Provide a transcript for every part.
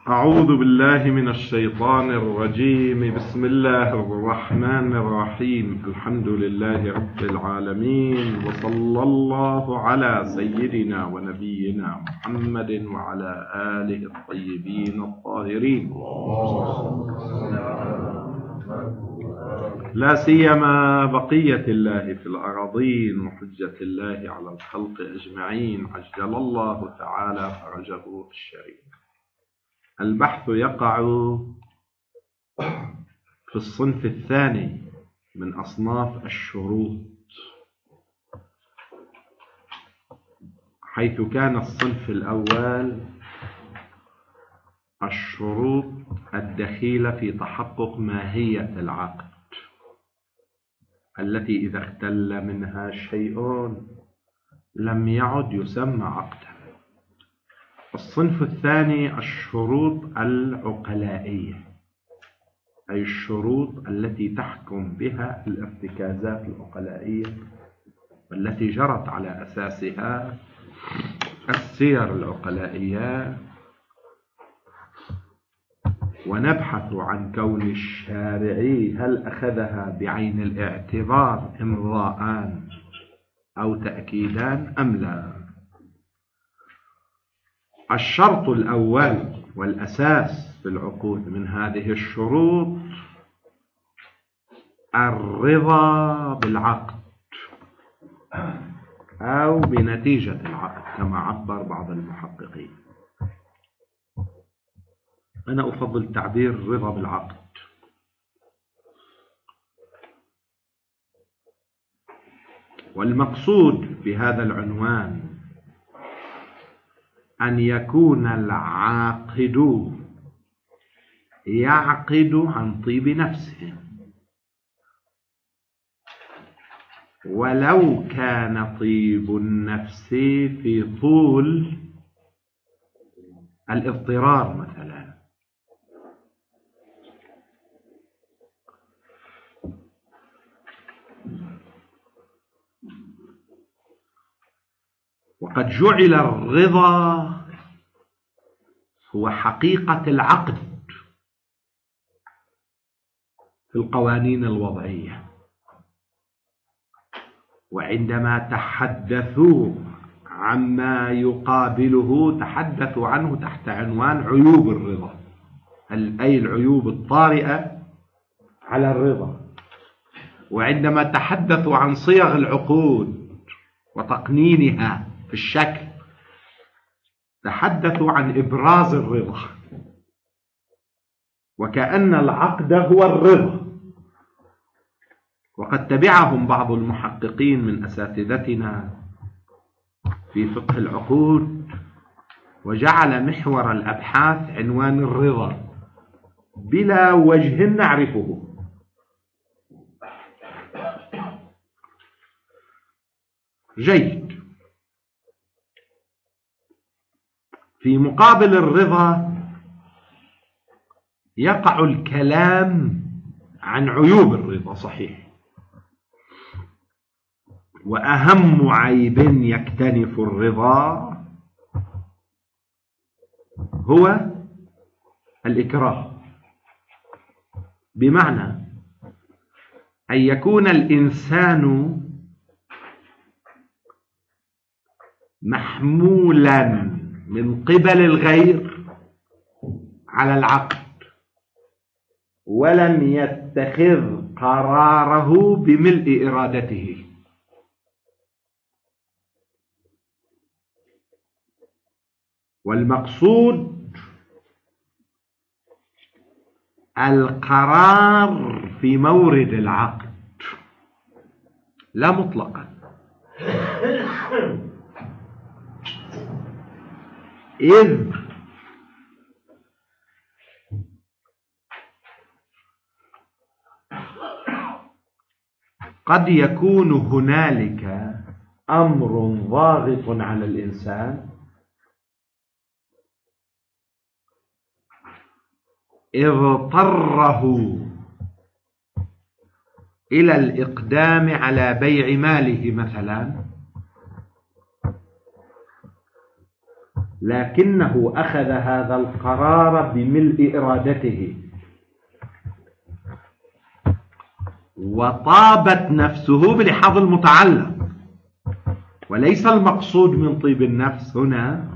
أعوذ بالله من الشيطان الرجيم. بسم الله الرحمن الرحيم. الحمد لله رب العالمين، وصلى الله على سيدنا ونبينا محمد وعلى آله الطيبين الطاهرين، لا سيما بقية الله في الأراضين وحجة الله على الخلق أجمعين، عجل الله تعالى فرجه الشريف. البحث يقع في الصنف الثاني من أصناف الشروط، حيث كان الصنف الأول الشروط الدخيلة في تحقق ماهية العقد، التي إذا اختل منها شيء لم يعد يسمى عقدا. الصنف الثاني الشروط العقلائية، أي الشروط التي تحكم بها الارتكازات العقلائية والتي جرت على أساسها السير العقلائية، ونبحث عن كون الشارع هل أخذها بعين الاعتبار إمضاءان أو تأكيدان أم لا. الشرط الأول والأساس في العقود من هذه الشروط الرضا بالعقد أو بنتيجة العقد، كما عبر بعض المحققين. أنا أفضل تعبير الرضا بالعقد. والمقصود بهذا العنوان أن يكون العاقد يعقد عن طيب نفسه، ولو كان طيب النفس في طول الاضطرار مثلا. وقد جعل الرضا هو حقيقة العقد في القوانين الوضعية، وعندما تحدثوا عما يقابله تحدثوا عنه تحت عنوان عيوب الرضا، أي العيوب الطارئة على الرضا. وعندما تحدثوا عن صيغ العقود وتقنينها في الشكل تحدثوا عن إبراز الرضا، وكأن العقد هو الرضا. وقد تبعهم بعض المحققين من أساتذتنا في فقه العقود وجعل محور الأبحاث عنوان الرضا بلا وجه نعرفه. جيد. في مقابل الرضا يقع الكلام عن عيوب الرضا، صحيح، وأهم عيب يكتنف الرضا هو الإكراه، بمعنى أن يكون الإنسان محمولا من قبل الغير على العقد، ولم يتخذ قراره بملء إرادته. والمقصود القرار في مورد العقد لا مطلقا، إذ قد يكون هنالك أمر ضاغط على الإنسان اضطره إلى الإقدام على بيع ماله مثلا، لكنه أخذ هذا القرار بملء إرادته، وطابت نفسه بلحاظ المتعلق. وليس المقصود من طيب النفس هنا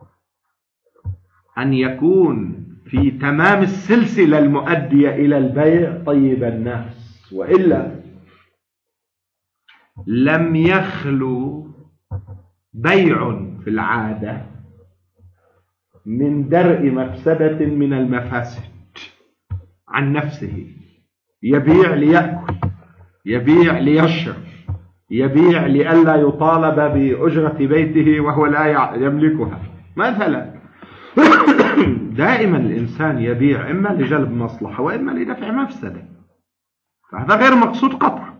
أن يكون في تمام السلسلة المؤدية إلى البيع طيب النفس، وإلا لم يخلو بيع في العادة من درء مفسدة من المفاسد عن نفسه. يبيع ليأكل، يبيع ليشرب، يبيع لئلا يطالب بأجرة بيته وهو لا يملكها مثلا. دائما الإنسان يبيع إما لجلب مصلحة وإما لدفع مفسدة، فهذا غير مقصود قطعا.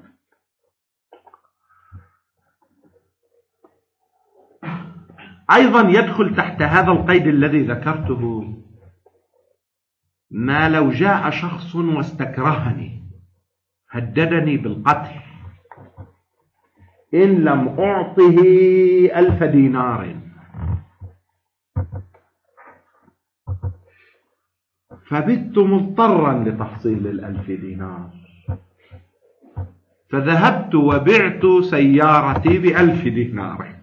أيضا يدخل تحت هذا القيد الذي ذكرته ما لو جاء شخص واستكرهني، هددني بالقتل إن لم أعطه 1000 دينار، فبت مضطرا لتحصيل 1000 دينار، فذهبت وبعت سيارتي ب1000 دينار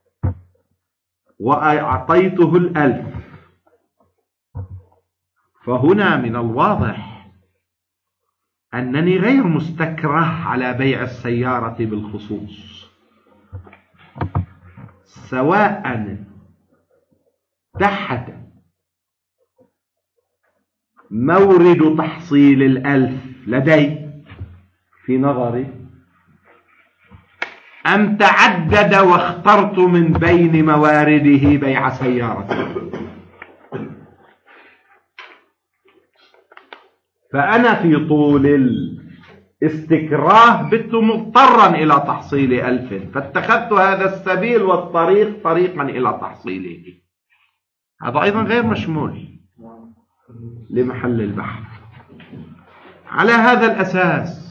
وأعطيته 1000. فهنا من الواضح أنني غير مستكره على بيع السيارة بالخصوص، سواء تحت مورد تحصيل 1000 لدي في نظري، أم تعدد واخترت من بين موارده بيع سيارة. فأنا في طول الاستكراه بت مضطرا إلى تحصيل 1000، فاتخذت هذا السبيل والطريق طريقا إلى تحصيله. هذا أيضا غير مشمول لمحل البحث. على هذا الأساس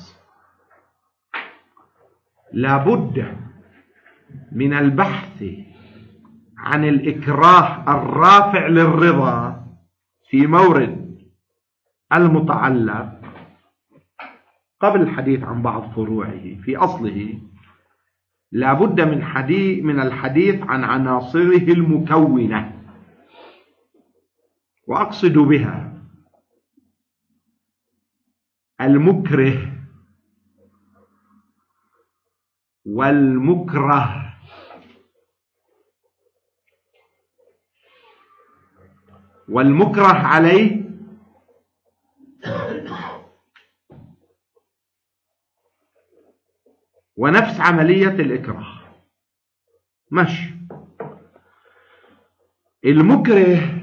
لابد من البحث عن الإكراه الرافع للرضا في مورد المتعلق قبل الحديث عن بعض فروعه. في أصله لابد من الحديث عن عناصره المكونة، وأقصد بها المكره والمكره والمكره عليه ونفس عملية الإكراه. ماشي. المكره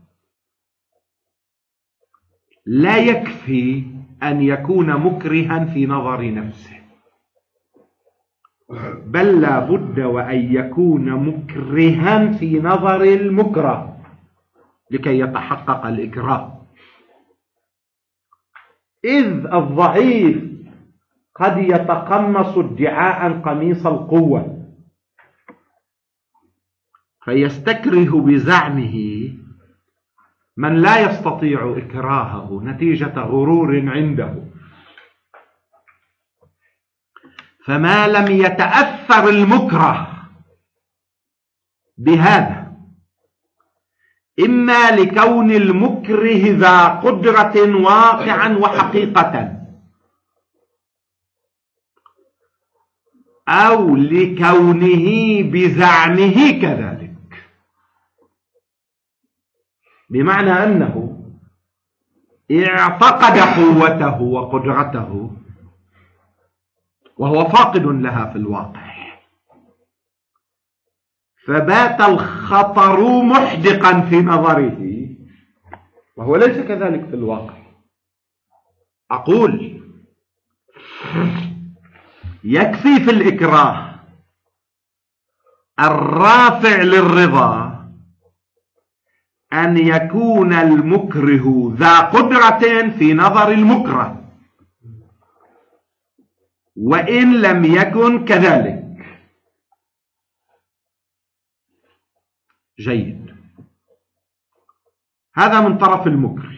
لا يكفي أن يكون مكرها في نظر نفسه، بل لا بد وأن يكون مكرها في نظر المكره لكي يتحقق الإكراه. إذ الضعيف قد يتقمص ادعاء قميص القوة فيستكره بزعمه من لا يستطيع إكراهه نتيجة غرور عنده، فما لم يتأثر المكره بهذا، إما لكون المكره ذا قدرة واقعا وحقيقة، أو لكونه بزعمه كذلك، بمعنى أنه اعتقد قوته وقدرته وهو فاقد لها في الواقع، فبات الخطر محدقا في نظره وهو ليس كذلك في الواقع. أقول يكفي في الإكراه الرافع للرضا أن يكون المكره ذا قدرة في نظر المكره، وإن لم يكن كذلك. جيد. هذا من طرف المكره.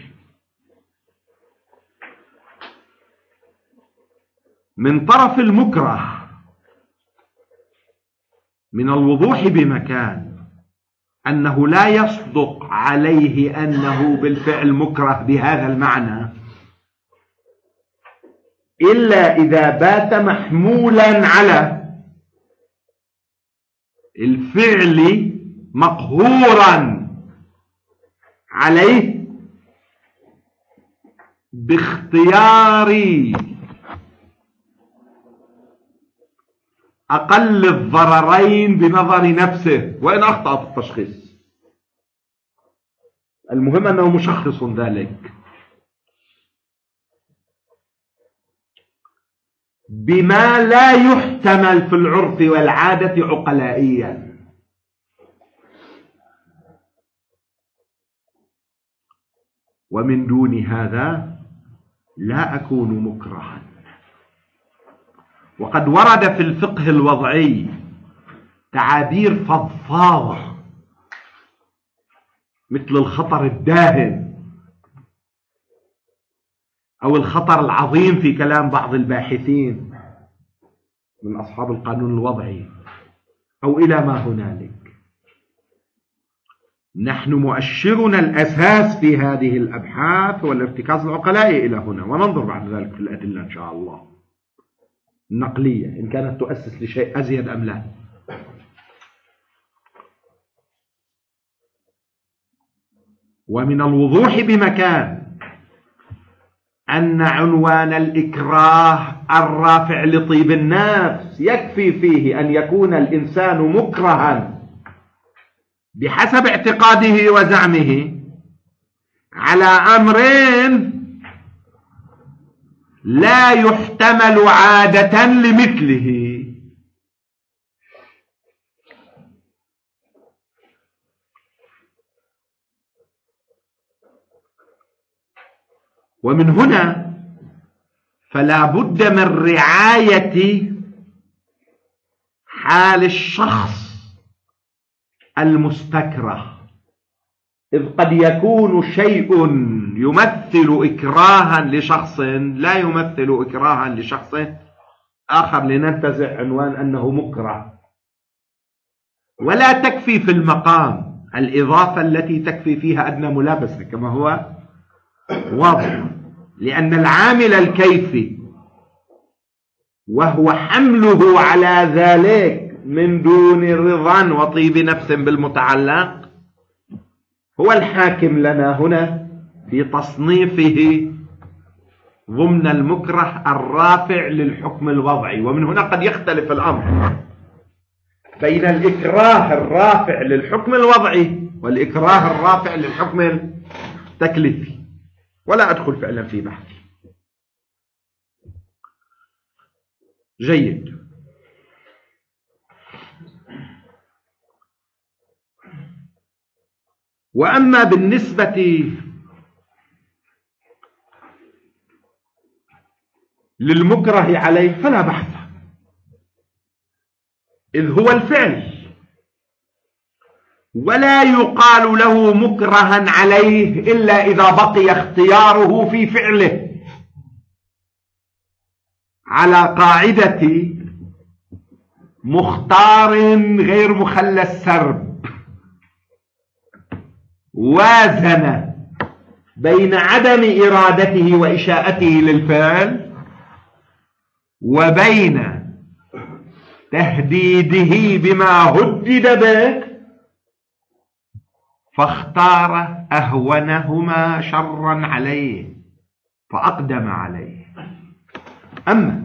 من طرف المكره من الوضوح بمكان أنه لا يصدق عليه أنه بالفعل مكره بهذا المعنى إلا إذا بات محمولا على الفعل مقهورا عليه باختيار أقل الضررين بنظر نفسه وإن أخطأ في التشخيص. المهم أنه مشخص ذلك بما لا يحتمل في العرف والعادة عقلائيا. ومن دون هذا لا أكون مكرها. وقد ورد في الفقه الوضعي تعابير فضفاضة مثل الخطر الداهم أو الخطر العظيم في كلام بعض الباحثين من أصحاب القانون الوضعي أو إلى ما هنالك. نحن مؤشرنا الأساس في هذه الأبحاث هو الارتكاز العقلائي إلى هنا، وننظر بعد ذلك في الأدلة إن شاء الله النقلية إن كانت تؤسس لشيء أزيد أم لا. ومن الوضوح بمكان أن عنوان الإكراه الرافع لطيب النفس يكفي فيه أن يكون الإنسان مكرها بحسب اعتقاده وزعمه على أمرين لا يحتمل عادة لمثله. ومن هنا فلا بد من رعاية حال الشخص المستكره، إذ قد يكون شيء يمثل إكراها لشخص لا يمثل إكراها لشخص آخر لننتزع عنوان أنه مكره. ولا تكفي في المقام الإضافة التي تكفي فيها أدنى ملابسة كما هو واضح، لأن العامل الكيفي وهو حمله على ذلك من دون رضا وطيب نفس بالمتعلق هو الحاكم لنا هنا في تصنيفه ضمن المكره الرافع للحكم الوضعي. ومن هنا قد يختلف الأمر بين الإكراه الرافع للحكم الوضعي والإكراه الرافع للحكم التكليفي، ولا أدخل فعلا في بحث. جيد. وأما بالنسبة للمكره عليه فلا بحث، إذ هو الفعل ولا يقال له مكرها عليه إلا إذا بقي اختياره في فعله على قاعدة مختار غير مخلى السرب، وازن بين عدم إرادته وإشاءته للفعل وبين تهديده بما هدد به، فاختار أهونهما شرا عليه فأقدم عليه. أما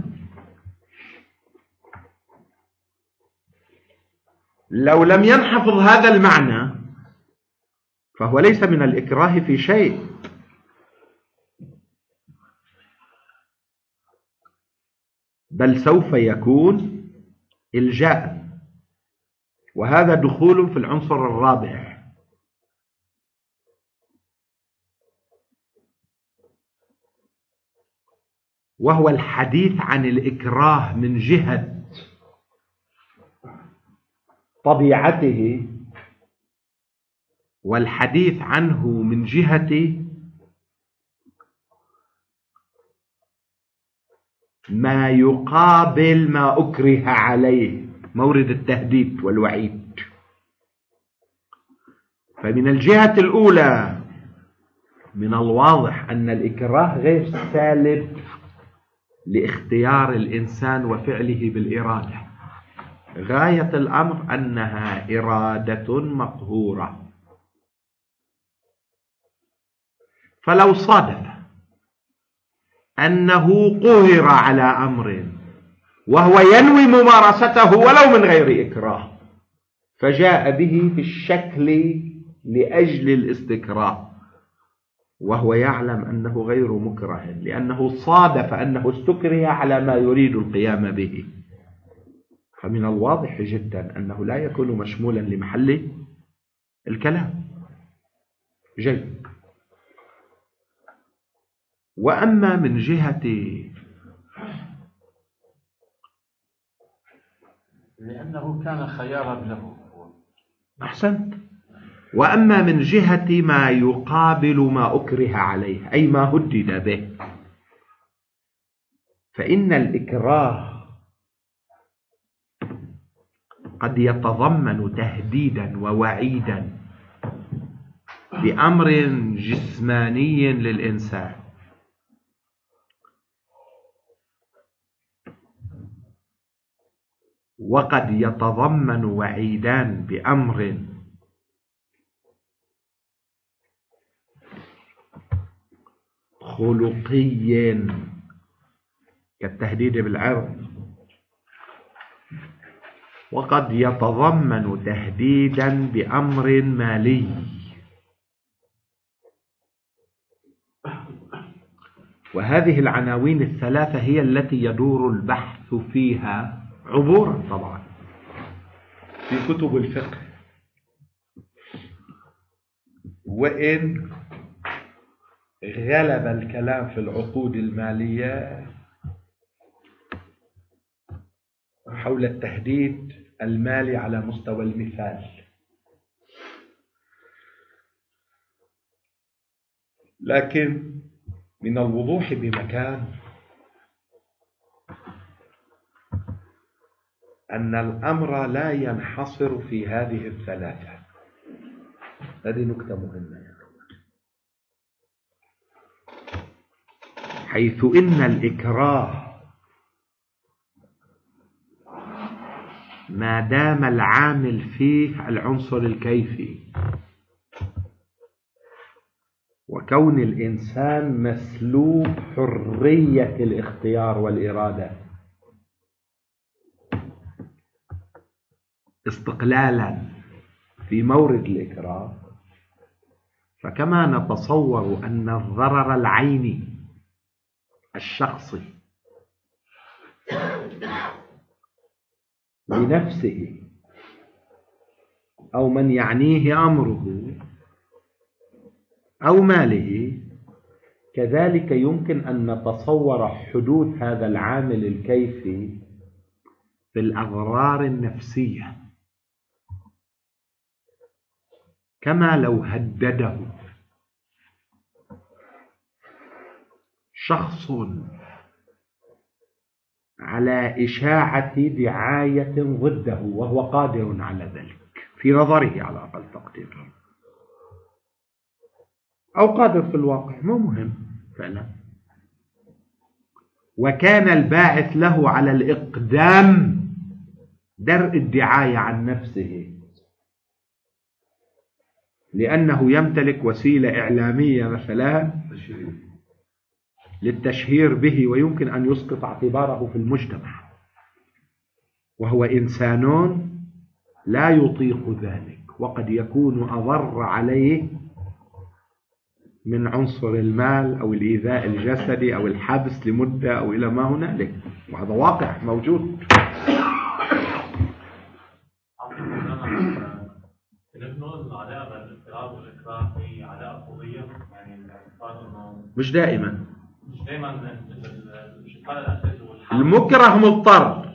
لو لم ينحفظ هذا المعنى فهو ليس من الإكراه في شيء، بل سوف يكون إلجاء، وهذا دخول في العنصر الرابع، وهو الحديث عن الإكراه من جهة طبيعته والحديث عنه من جهة ما يقابل ما أكره عليه، مورد التهديد والوعيد. فمن الجهة الأولى من الواضح أن الإكراه غير سالب لاختيار الإنسان وفعله بالإرادة، غاية الأمر أنها إرادة مقهورة. فلو صادف أنه قهر على أمر وهو ينوي ممارسته ولو من غير إكراه، فجاء به في الشكل لأجل الاستكراه، وهو يعلم أنه غير مكره لأنه صادف أنه استكره على ما يريد القيام به، فمن الواضح جدا أنه لا يكون مشمولا لمحل الكلام. جيد. وأما من جهة لأنه كان خيارا له. أحسنت. وأما من جهة ما يقابل ما أكره عليه أي ما هدد به، فإن الإكراه قد يتضمن تهديدا ووعيدا بأمر جسماني للإنسان، وقد يتضمن وعيدان بأمر خلقي كالتهديد بالعرض، وقد يتضمن تهديدا بأمر مالي. وهذه العناوين الثلاثة هي التي يدور البحث فيها عبورا طبعا في كتب الفقه، وإن غلب الكلام في العقود المالية حول التهديد المالي على مستوى المثال، لكن من الوضوح بمكان أن الأمر لا ينحصر في هذه الثلاثة. هذه نكتة مهمة، حيث إن الإكراه ما دام العامل فيه العنصر الكيفي، وكون الإنسان مسلوب حرية الاختيار والإرادة استقلالا في مورد الإكراه، فكما نتصور أن الضرر العيني الشخصي لنفسه أو من يعنيه أمره أو ماله، كذلك يمكن أن نتصور حدوث هذا العامل الكيفي في الأضرار النفسية، كما لو هدده شخص على إشاعة دعاية ضده وهو قادر على ذلك في نظره على أقل تقدير، أو قادر في الواقع، مو مهم فعلا، وكان الباعث له على الإقدام درء الدعاية عن نفسه لأنه يمتلك وسيلة إعلامية مثلا للتشهير به ويمكن أن يسقط اعتباره في المجتمع، وهو إنسان لا يطيق ذلك، وقد يكون أضر عليه من عنصر المال أو الإيذاء الجسدي أو الحبس لمدة أو إلى ما هنالك، وهذا واقع موجود. مش دائما المكره مضطر،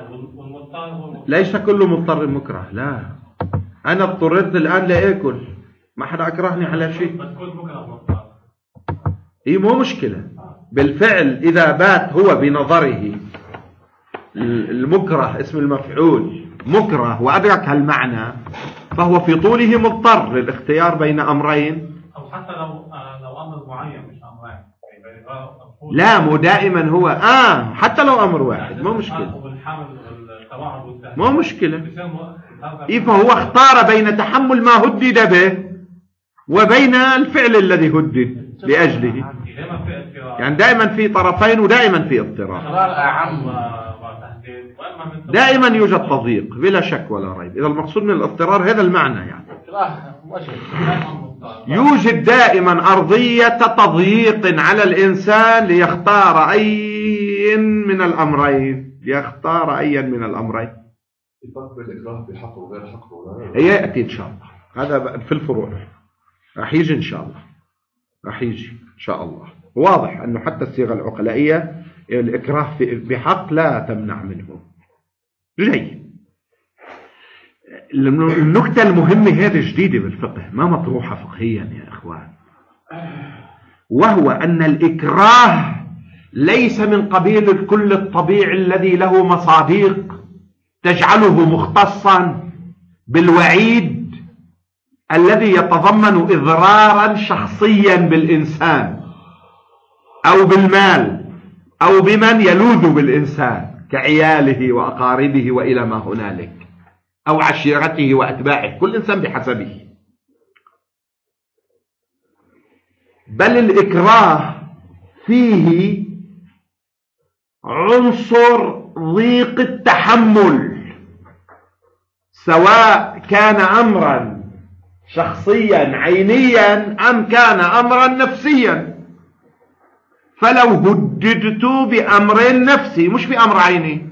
ليس كل مضطر مكره. لا، أنا اضطررت الآن لآكل، ما حدا أكرهني على شيء. بس كنت مكره مضطر. هي مو مشكلة. بالفعل إذا بات هو بنظره المكره اسم المفعول مكره وأدرك هالمعنى فهو في طوله مضطر للاختيار بين أمرين، أو حتى لو أمر معين مش أمرين. لا مو دائما هو حتى لو أمر واحد مو مشكلة، مو مشكلة. فهو اختار بين تحمل ما هدد به وبين الفعل الذي هدد لأجله، يعني دائما في طرفين ودائما في اضطراب، دائما يوجد تضييق بلا شك ولا ريب. إذا المقصود من الاضطرار هذا المعنى، يعني يوجد دائما أرضية تضييق على الإنسان ليختار أي من الأمرين، ليختار أي من الأمرين. الإكراه بحق وغير حق يأتي إن شاء الله، هذا في الفروع راح يجي إن شاء الله، راح يجي إن شاء الله. واضح أنه حتى الصيغة العقلائية الإكراه بحق لا تمنع منه. جيد. النكتة المهمة هذه جديدة بالفقه، ما مطروحة فقهيا يا إخوان، وهو أن الإكراه ليس من قبيل الكل الطبيعي الذي له مصادق تجعله مختصا بالوعيد الذي يتضمن إضرارا شخصيا بالإنسان أو بالمال أو بمن يلوذ بالإنسان كعياله وأقاربه وإلى ما هنالك، أو عشيرته وأتباعه، كل إنسان بحسبه. بل الإكراه فيه عنصر ضيق التحمل، سواء كان أمرا شخصيا عينيا أم كان أمرا نفسيا. فلو هددت بأمر نفسي مش بأمر عيني،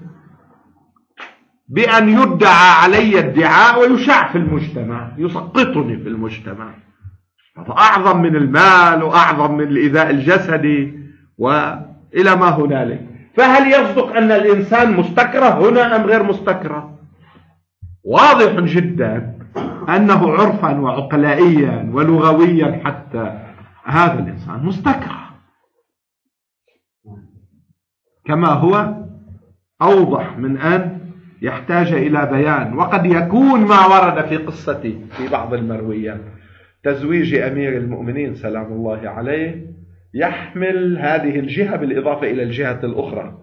بأن يدعى علي ادعاء ويشاع في المجتمع يسقطني في المجتمع، هذا أعظم من المال وأعظم من الإيذاء الجسدي وإلى ما هنالك. فهل يصدق أن الإنسان مستكره هنا أم غير مستكره؟ واضح جدا أنه عرفا وعقلائيا ولغويا حتى هذا الإنسان مستكره، كما هو أوضح من أن يحتاج إلى بيان. وقد يكون ما ورد في قصته في بعض المرويات تزويج أمير المؤمنين سلام الله عليه يحمل هذه الجهة بالإضافة إلى الجهة الأخرى: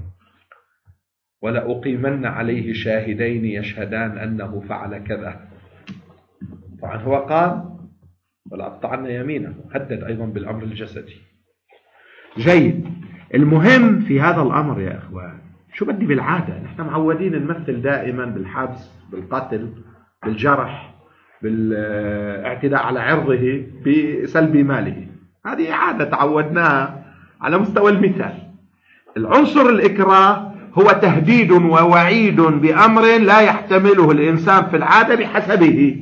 ولأقيمن عليه شاهدين يشهدان أنه فعل كذا. طبعا هو قال ولأقطعن يمينه، هدد أيضا بالأمر الجسدي. جيد. المهم في هذا الأمر يا إخوان، شو بدي بالعادة نحن معودين نمثل دائما بالحبس، بالقتل، بالجرح، بالاعتداء على عرضه، بسلب ماله. هذه عادة تعودناها على مستوى المثال. العنصر الإكراه هو تهديد ووعيد بأمر لا يحتمله الإنسان في العادة بحسبه.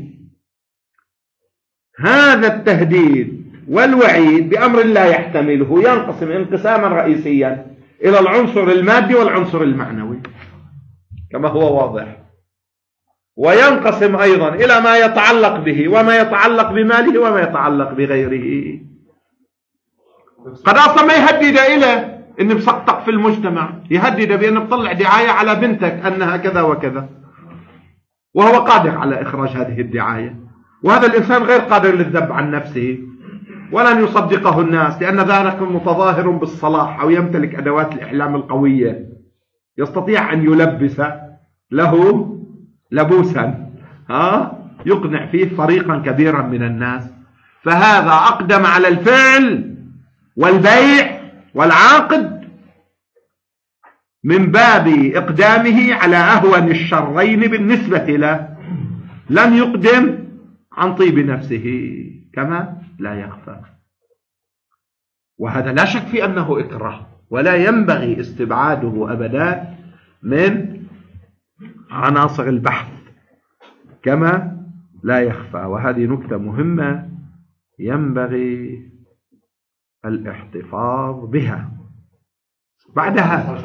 هذا التهديد والوعيد بأمر لا يحتمله ينقسم انقساما رئيسيا إلى العنصر المادي والعنصر المعنوي كما هو واضح، وينقسم أيضا إلى ما يتعلق به وما يتعلق بماله وما يتعلق بغيره. قد أصلا ما يهدد إلى إن بسقطك في المجتمع، يهدد بأن بطلع دعاية على بنتك أنها كذا وكذا، وهو قادر على إخراج هذه الدعاية، وهذا الإنسان غير قادر للذب عن نفسه ولن يصدقه الناس، لأن ذلك متظاهر بالصلاح أو يمتلك أدوات الإعلام القوية، يستطيع أن يلبس له لبوسا يقنع فيه فريقا كبيرا من الناس. فهذا أقدم على الفعل والبيع والعقد من باب إقدامه على أهون الشرين بالنسبة له، لم يقدم عن طيب نفسه كما لا يخفى. وهذا لا شك في أنه إكراه، ولا ينبغي استبعاده أبدا من عناصر البحث كما لا يخفى. وهذه نكتة مهمة ينبغي الاحتفاظ بها. بعدها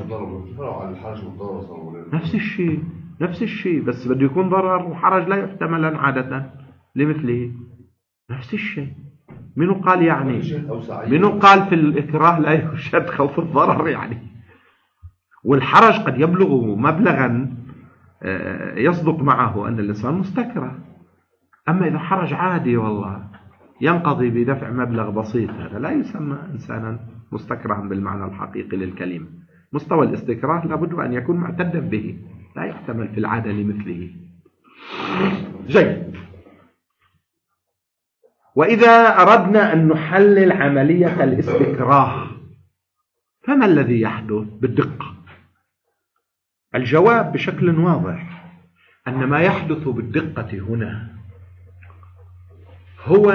نفس الشيء بس بده يكون ضرر وحرج لا يحتمل عادة لمثله. نفس الشيء. منو قال يعني أوسع. منو قال في الإكراه لا يشد خوف الضرر يعني؟ والحرج قد يبلغ مبلغا يصدق معه أن الإنسان مستكره. أما إذا حرج عادي والله ينقضي بدفع مبلغ بسيط، هذا لا يسمى إنسانا مستكرها بالمعنى الحقيقي للكلمة. مستوى الاستكراه لابد أن يكون معتدا به، لا يحتمل في العادة لمثله. جيد. وإذا أردنا أن نحلل عملية الاستكراه فما الذي يحدث بالدقة؟ الجواب بشكل واضح أن ما يحدث بالدقة هنا هو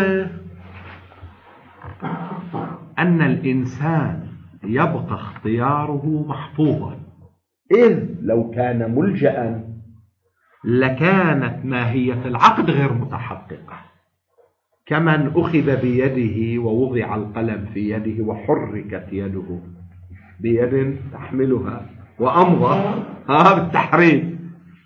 أن الإنسان يبقى اختياره محفوظا، إذ لو كان ملجأ لكانت ماهية العقد غير متحققة، كمن أخذ بيده ووضع القلم في يده وحركت يده بيد تحملها وأمضى بالتحريك.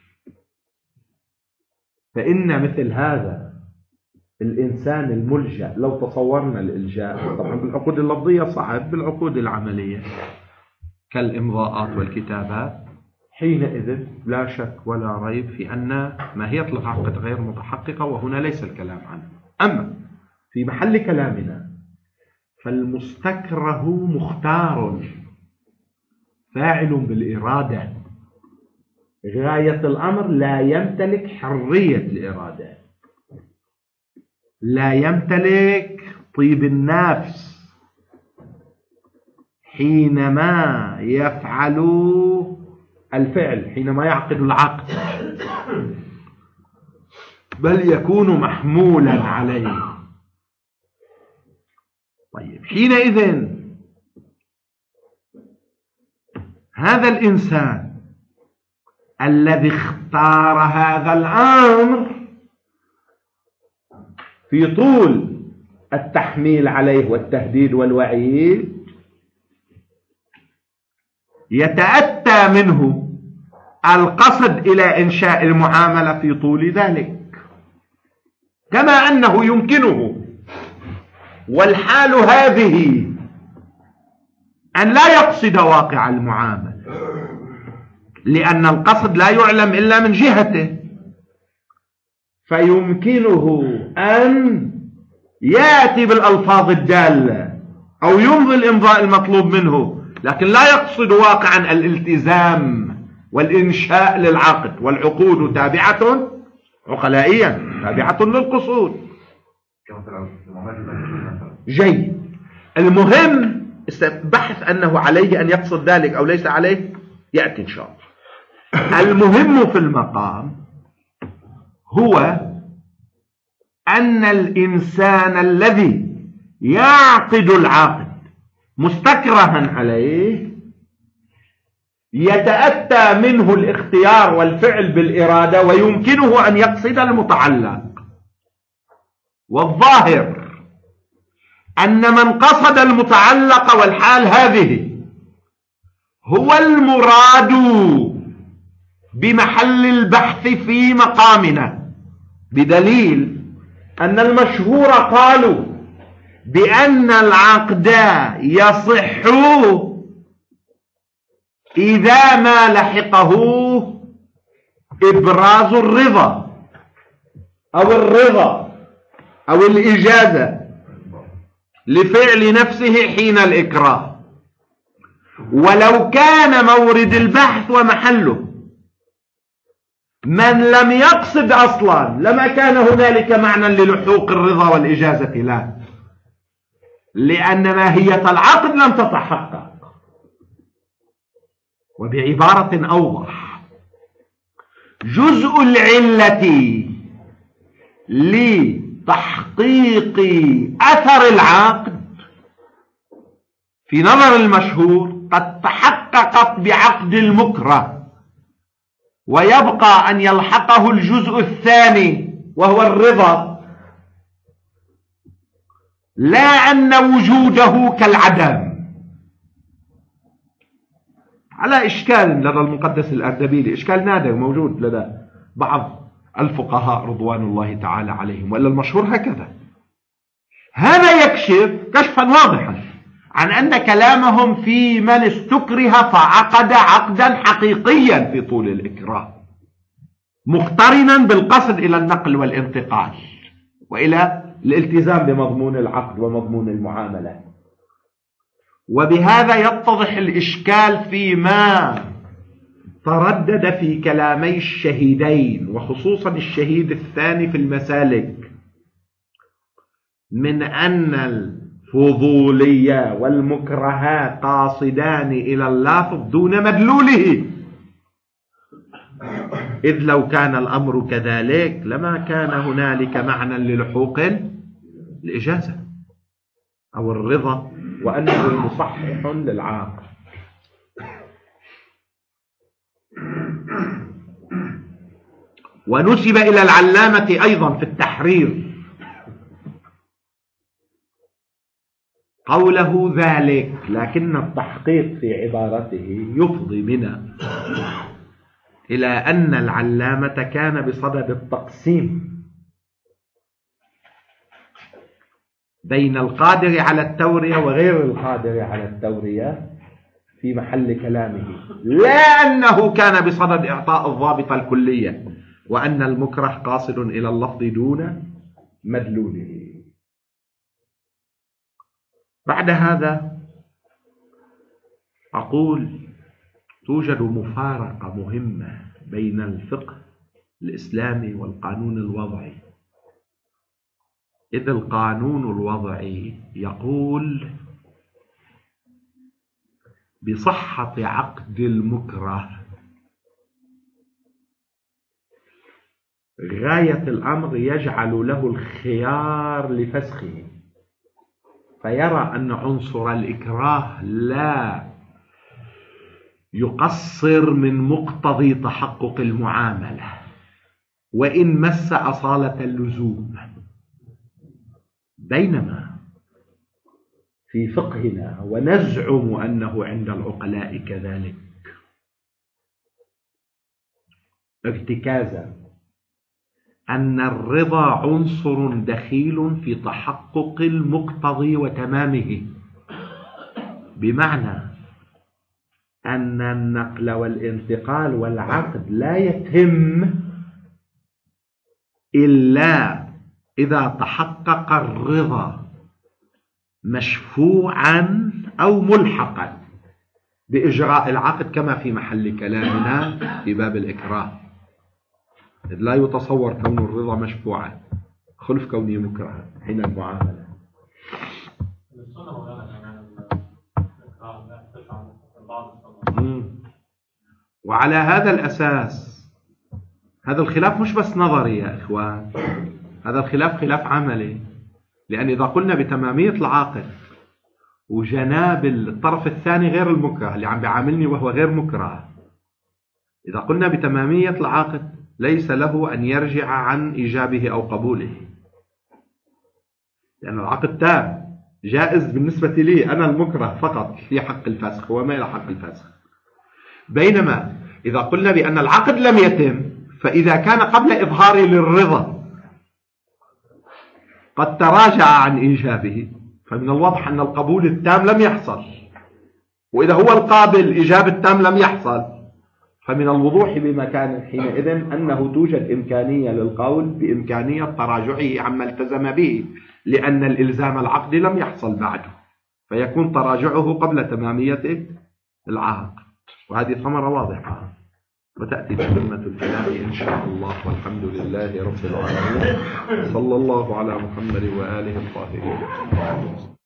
فإن مثل هذا الإنسان الملجأ، لو تصورنا الإلجاء طبعا بالعقود اللفظية صعب، بالعقود العملية كالإمضاءات والكتابات، حينئذ لا شك ولا ريب في أن ماهية العقد غير متحققة، وهنا ليس الكلام عنه. أما في محل كلامنا فالمستكره مختار فاعل بالإرادة، غاية الأمر لا يمتلك حرية الإرادة، لا يمتلك طيب النفس حينما يفعل الفعل، حينما يعقد العقد، بل يكون محمولا عليه. طيب حينئذ هذا الإنسان الذي اختار هذا الأمر في طول التحميل عليه والتهديد والوعيد يتأتى منه القصد إلى إنشاء المعاملة في طول ذلك، كما أنه يمكنه والحال هذه أن لا يقصد واقع المعاملة، لأن القصد لا يعلم إلا من جهته، فيمكنه أن يأتي بالألفاظ الدالة أو يمضي الإمضاء المطلوب منه، لكن لا يقصد واقعا الالتزام والإنشاء للعقد. والعقود تابعة عقلائيا تابعة للقصود. جيد. المهم بحث أنه عليه أن يقصد ذلك أو ليس عليه يأتي إن شاء الله. المهم في المقام هو أن الإنسان الذي يعقد العقد مستكرها عليه يتأتى منه الاختيار والفعل بالإرادة، ويمكنه أن يقصد المتعلق. والظاهر أن من قصد المتعلق والحال هذه هو المراد بمحل البحث في مقامنا، بدليل أن المشهور قالوا بأن العقد يصح إذا ما لحقه إبراز الرضا أو الرضا أو الإجازة لفعل نفسه حين الإكراه، ولو كان مورد البحث ومحله من لم يقصد أصلا لما كان هنالك معنى للحوق الرضا والإجازة، لا، لأن ماهية العقد لم تتحقق. وبعبارة أوضح، جزء العلة لتحقيق أثر العقد في نظر المشهور قد تحققت بعقد المكره، ويبقى أن يلحقه الجزء الثاني وهو الرضا، لا أن وجوده كالعدم، على إشكال لدى المقدس الأردبيلي، إشكال نادر موجود لدى بعض الفقهاء رضوان الله تعالى عليهم، وإلا المشهور هكذا هذا يكشف كشفا واضحا عن أن كلامهم في من استكره فعقد عقدا حقيقيا في طول الإكراه، مقترنا بالقصد إلى النقل والانتقال وإلى الالتزام بمضمون العقد ومضمون المعاملة. وبهذا يتضح الإشكال فيما تردد في كلامي الشهيدين، وخصوصا الشهيد الثاني في المسالك، من أن الفضولية والمكرهات قاصدان إلى اللافظ دون مدلوله، إذ لو كان الأمر كذلك لما كان هنالك معنى للحوق الإجازة أو الرضا، وأنه مصحح للعاقل. ونسب إلى العلامة أيضا في التحرير قوله ذلك، لكن التحقيق في عبارته يفضي بنا إلى أن العلامة كان بصدد التقسيم بين القادر على التورية وغير القادر على التورية في محل كلامه، لا أنه كان بصدد إعطاء الضابط الكلية وأن المكره قاصد إلى اللفظ دون مدلوله. بعد هذا أقول توجد مفارقة مهمة بين الفقه الإسلامي والقانون الوضعي، إذ القانون الوضعي يقول بصحة عقد المكره، غاية الأمر يجعل له الخيار لفسخه، فيرى أن عنصر الإكراه لا يقصر من مقتضي تحقق المعاملة وإن مس أصالة اللزوم، بينما في فقهنا ونزعم أنه عند العقلاء كذلك ارتكازا أن الرضا عنصر دخيل في تحقق المقتضي وتمامه، بمعنى أن النقل والانتقال والعقد لا يتم إلا إذا تحقق الرضا مشفوعا أو ملحقا بإجراء العقد، كما في محل كلامنا في باب الإكراه، إذ لا يتصور كون الرضا مشفوعا خلف كونه مكرها حين المعاملة. وعلى هذا الأساس هذا الخلاف مش بس نظري يا إخوان، هذا الخلاف خلاف عملي، لأن إذا قلنا بتمامية العاقد وجناب الطرف الثاني غير المكره اللي عم بيعاملني وهو غير مكره، إذا قلنا بتمامية العاقد ليس له أن يرجع عن إيجابه أو قبوله، لأن العقد تام جائز بالنسبة لي أنا المكره فقط في حق الفسخ وما إلى حق الفسخ. بينما إذا قلنا بأن العقد لم يتم، فإذا كان قبل إظهاري للرضا قد تراجع عن إيجابه، فمن الواضح أن القبول التام لم يحصل، وإذا هو القابل الإجابة التام لم يحصل، فمن الوضوح بمكان حينئذ أنه توجد إمكانية للقول بإمكانية تراجعه عما التزم به، لأن الإلزام العقدي لم يحصل بعده، فيكون تراجعه قبل تمامية العقد. وهذه ثمرة واضحة وتأتي تتمة الكلام إن شاء الله، والحمد لله رب العالمين، صلى الله على محمد وآله الطاهرين.